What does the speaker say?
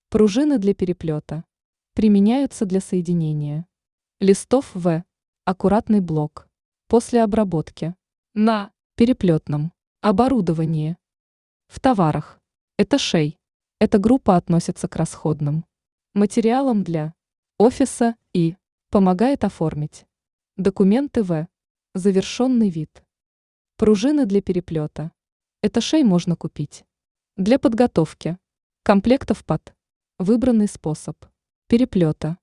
Пружины для переплета. Применяются для соединения листов В. Аккуратный блок. После обработки. На переплетном оборудовании. В товарах. Этажей. Эта группа относится к расходным материалам для офиса и помогает оформить документы В. Завершенный вид. Пружины для переплета. Этажей можно купить для подготовки комплектов под выбранный способ переплета.